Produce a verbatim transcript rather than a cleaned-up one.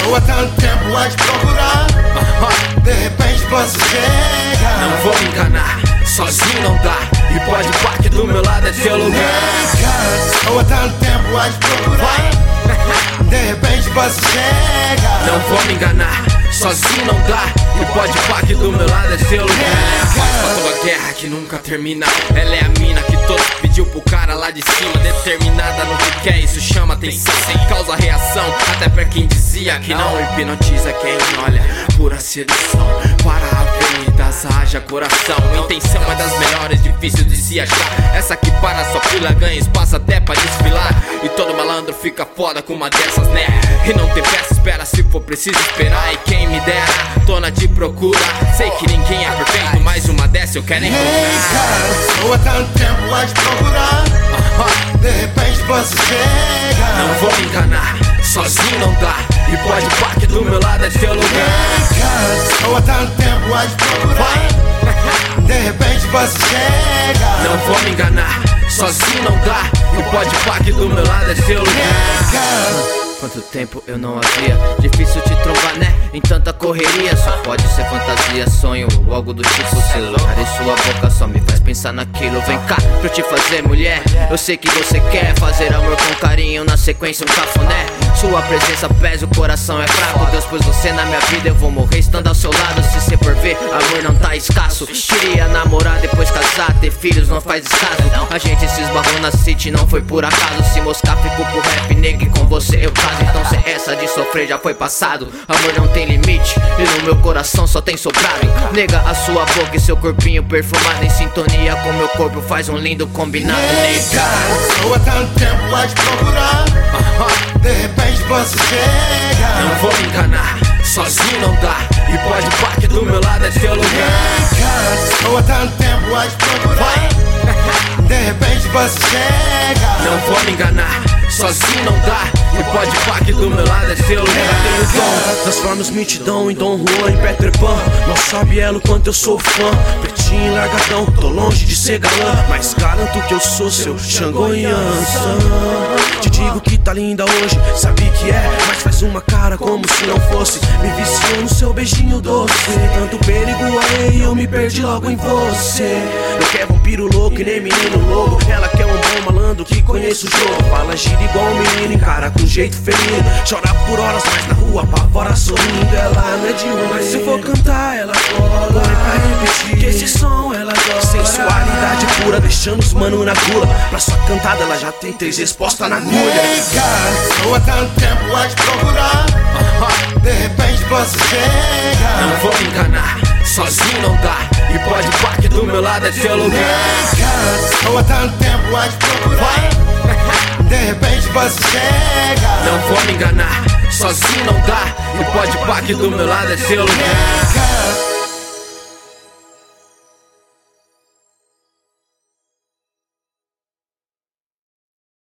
Estou há tanto tempo a te procurar, de repente você chega. Não vou me enganar, sozinho não dá. E pode pá que do meu lado é teu lugar. Estou há tanto tempo a te procurar, de repente você chega. Não vou me enganar, sozinho não dá. E pode pá que do meu lado é teu lugar. Faz pra tua guerra que nunca termina. Ela é a mina que todos pediu pro cara lá de cima. Determinada no que quer, isso chama atenção. Sem causa reação, até pra quem dizia que não. Hipnotiza quem olha, pura sedução. Para a avenida, haja coração. A intenção é das melhores, difícil de se achar. Essa que para sua fila ganha espaço até pra desfilar. E todo malandro fica foda com uma dessas, né? E não tem peça, espera se for preciso esperar. E quem me dera, tô na de procura. Sei que ninguém é perfeito, mas uma dessa eu quero encontrar. Estou há tanto tempo a te procurar, de repente você chega. Não vou me enganar, sozinho não dá. E pode pá que do meu lado é teu lugar. Estou há tanto tempo a te procurar, de repente você chega. Não vou me enganar, sozinho não dá. E pode pá que do meu lado é teu lugar. Quanto tempo eu não havia, difícil te trombar, né? Em tanta correria, só pode ser fantasia, sonho ou algo do tipo. Celular e sua boca só me faz pensar naquilo. Vem cá pra eu te fazer mulher, eu sei que você quer fazer amor com carinho, na sequência um cafuné. Sua presença pesa, o coração é fraco. Deus pôs você na minha vida, eu vou morrer estando ao seu lado. Se cê por ver, amor não tá escasso. Queria namorar, depois casar, ter filhos não faz escaso. A gente se esbarrou na city, não foi por acaso. Se moscar, ficou pro rap, nega, e com você eu caso. Então se essa de sofrer já foi passado. Amor não tem limite, e no meu coração só tem sobrado. Nega, a sua boca e seu corpinho perfumado, em sintonia com meu corpo faz um lindo combinado. Nega, estou há tanto tempo a te procurar, de repente você chega. Não vou me enganar, sozinho não dá. E pode pá que do meu lado é teu lugar. Estou há tanto tempo a te procurar, de repente você chega. Não vou me enganar, sozinho não dá. E pode pá que do meu lado é teu lugar. Tenho o dom, transforma os mitidão em Dom Juan, em Peter Pan. Não sabe ela o quanto eu sou fã. Pretinho e largadão, tô longe de ser galã, mas garanto que eu sou seu Xangô e Ansan. Te digo que tá linda hoje, sabe que é, mas faz uma cara como se não fosse. Me viciou no seu beijinho doce, tanto perigo aí eu me perdi logo em você. Não quer vampiro louco e nem menino louco, ela quer um bom malandro que conhece o jogo. Fala gira igual um menino, encara com jeito feminino. Chora por horas, mas na rua apavora sorrindo. Ela não é de um, mas se for cantar ela cola. Põe pra repetir que esse som ela gosta. Sensualidade pura, deixando os mano na gula. Pra sua cantada ela já tem três respostas na agulha. Estou há tanto tempo a te procurar, de repente você chega. Não vou me enganar, sozinho não dá. E pode pá que do meu lado é teu lugar. Estou há tanto tempo a te procurar, de repente você chega. Não vou me enganar, sozinho não dá. E pode pá que do meu lado é teu lugar.